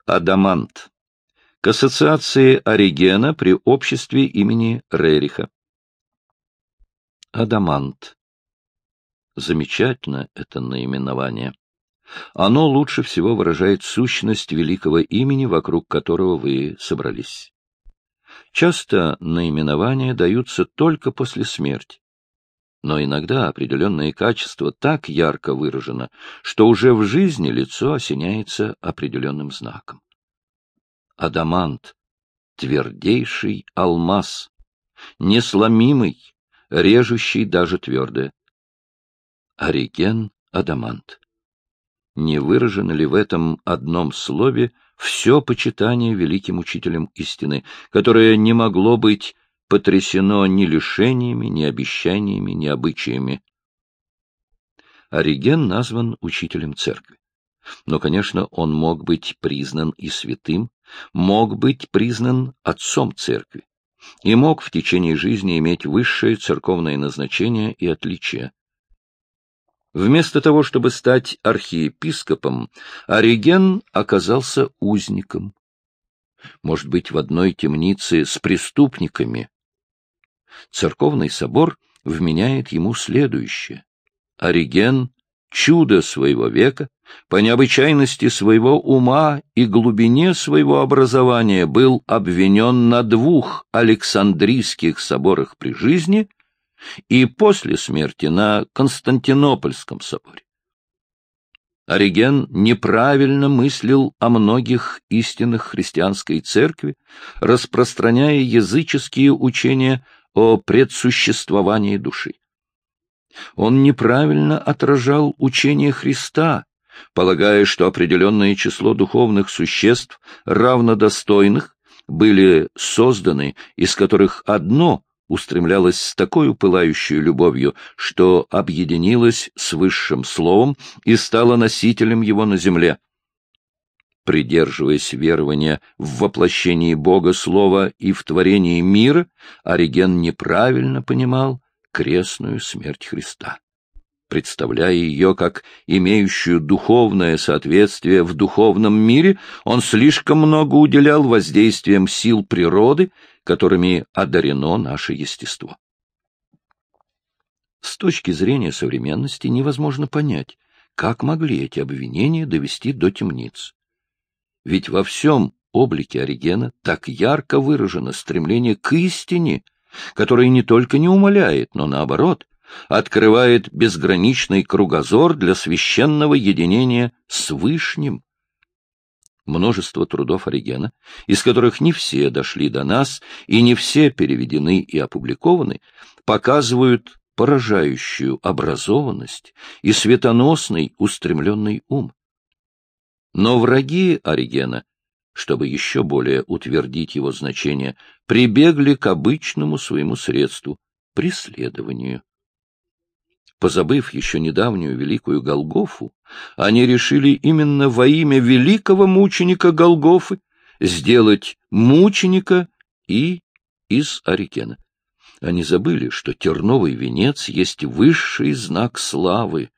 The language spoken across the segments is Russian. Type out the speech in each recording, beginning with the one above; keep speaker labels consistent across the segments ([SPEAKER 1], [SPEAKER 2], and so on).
[SPEAKER 1] Адамант. К ассоциации Оригена при обществе имени Рериха. Адамант. Замечательно это наименование. Оно лучше всего выражает сущность великого имени, вокруг которого вы собрались. Часто наименования даются только после смерти. Но иногда определенное качество так ярко выражено, что уже в жизни лицо осеняется определенным знаком. Адамант — твердейший алмаз, несломимый, режущий даже твердое. Ориген — адамант. Не выражено ли в этом одном слове все почитание великим учителем истины, которое не могло быть потрясено ни лишениями, ни обещаниями, ни обычаями? Ориген назван учителем церкви. Но, конечно, он мог быть признан и святым, мог быть признан отцом церкви и мог в течение жизни иметь высшее церковное назначение и отличие. Вместо того, чтобы стать архиепископом, Ориген оказался узником. Может быть, в одной темнице с преступниками. Церковный собор вменяет ему следующее. Ориген — чудо своего века, по необычайности своего ума и глубине своего образования был обвинен на 2 Александрийских соборах при жизни и после смерти на Константинопольском соборе. Ориген неправильно мыслил о многих истинах христианской церкви, распространяя языческие учения о предсуществовании души. Он неправильно отражал учение Христа, полагая, что определенное число духовных существ, равнодостойных, были созданы, из которых одно устремлялось с такой пылающей любовью, что объединилось с высшим словом и стало носителем его на земле. Придерживаясь верования в воплощении Бога Слова и в творении мира, Ориген неправильно понимал крестную смерть Христа, представляя ее как имеющую духовное соответствие в духовном мире, он слишком много уделял воздействиям сил природы, которыми одарено наше естество. С точки зрения современности невозможно понять, как могли эти обвинения довести до темниц. Ведь во всем облике Оригена так ярко выражено стремление к истине, которое не только не умаляет, но наоборот, открывает безграничный кругозор для священного единения с Вышним. Множество трудов Оригена, из которых не все дошли до нас и не все переведены и опубликованы, показывают поражающую образованность и светоносный устремленный ум. Но враги Оригена, чтобы еще более утвердить его значение, прибегли к обычному своему средству — преследованию. Позабыв еще недавнюю великую Голгофу, они решили именно во имя великого мученика Голгофы сделать мученика и из Оригена. Они забыли, что терновый венец есть высший знак славы.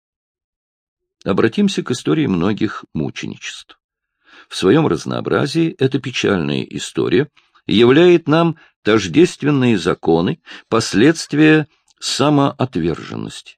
[SPEAKER 1] Обратимся к истории многих мученичеств. В своем разнообразии эта печальная история являет нам тождественные законы, последствия самоотверженности.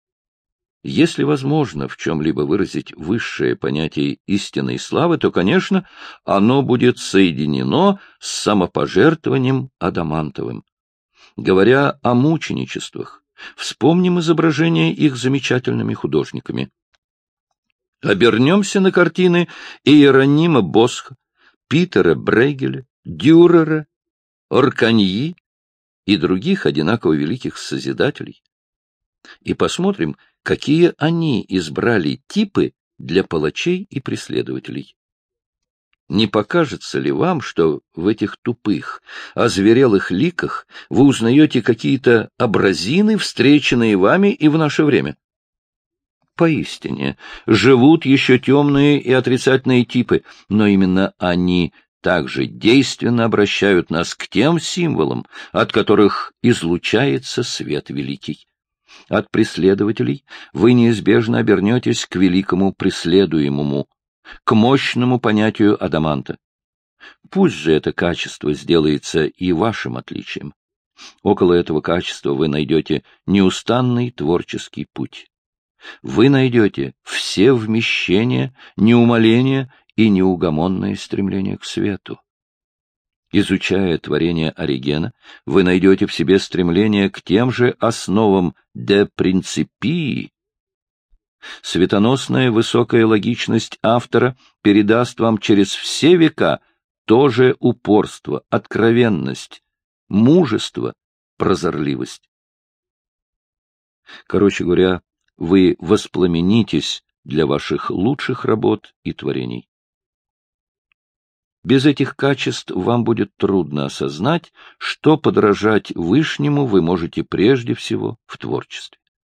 [SPEAKER 1] Если возможно в чем-либо выразить высшее понятие истинной славы, то, конечно, оно будет соединено с самопожертвованием адамантовым. Говоря о мученичествах, вспомним изображение их замечательными художниками. Обернемся на картины Иеронима Босха, Питера Брейгеля, Дюрера, Орканьи и других одинаково великих созидателей, и посмотрим, какие они избрали типы для палачей и преследователей. Не покажется ли вам, что в этих тупых, озверелых ликах вы узнаете какие-то образины, встреченные вами и в наше время? Поистине, живут еще темные и отрицательные типы, но именно они также действенно обращают нас к тем символам, от которых излучается свет великий. От преследователей вы неизбежно обернетесь к великому преследуемому. к мощному понятию адаманта. Пусть же это качество сделается и вашим отличием. Около этого качества вы найдете неустанный творческий путь. Вы найдете все вмещения, неумоление и неугомонное стремление к свету. Изучая творение Оригена, вы найдете в себе стремление к тем же основам de principii. Светоносная высокая логичность автора передаст вам через все века то же упорство, откровенность, мужество, прозорливость. Короче говоря, вы воспламенитесь для ваших лучших работ и творений. Без этих качеств вам будет трудно осознать, что подражать Вышнему вы можете прежде всего в творчестве.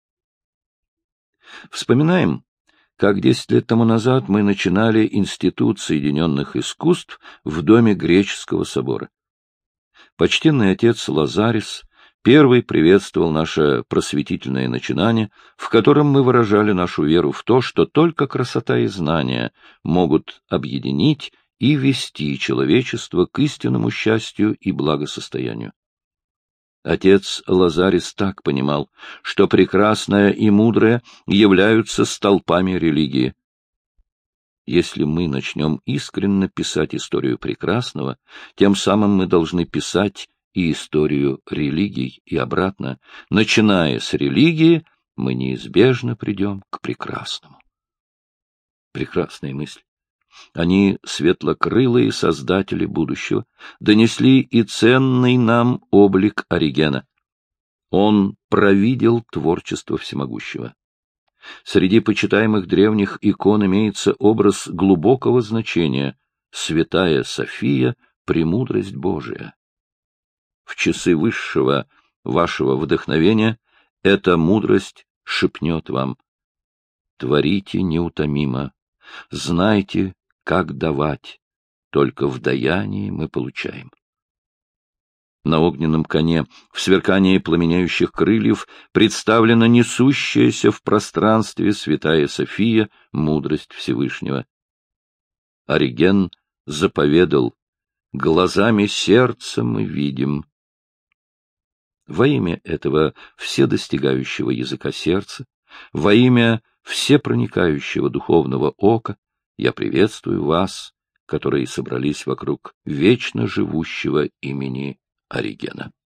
[SPEAKER 1] Вспоминаем, как 10 лет тому назад мы начинали Институт Соединенных Искусств в Доме Греческого собора. Почтенный отец Лазарис первый приветствовал наше просветительное начинание, в котором мы выражали нашу веру в то, что только красота и знания могут объединить и вести человечество к истинному счастью и благосостоянию. Отец Лазарис так понимал, что прекрасное и мудрое являются столпами религии. Если мы начнем искренне писать историю прекрасного, тем самым мы должны писать и историю религий, и обратно. Начиная с религии, мы неизбежно придем к прекрасному. Прекрасная мысль. Они, светлокрылые создатели будущего, донесли и ценный нам облик Оригена. Он провидел творчество всемогущего. Среди почитаемых древних икон имеется образ глубокого значения — Святая София, премудрость Божия. В часы высшего вашего вдохновения эта мудрость шепнет вам: творите неутомимо, знайте, как давать, только в даянии мы получаем. На огненном коне, в сверкании пламенеющих крыльев, представлена несущаяся в пространстве Святая София, мудрость Всевышнего. Ориген заповедал: глазами сердца мы видим. Во имя этого вседостигающего языка сердца, во имя всепроникающего духовного ока, я приветствую вас, которые собрались вокруг вечно живущего имени Оригена.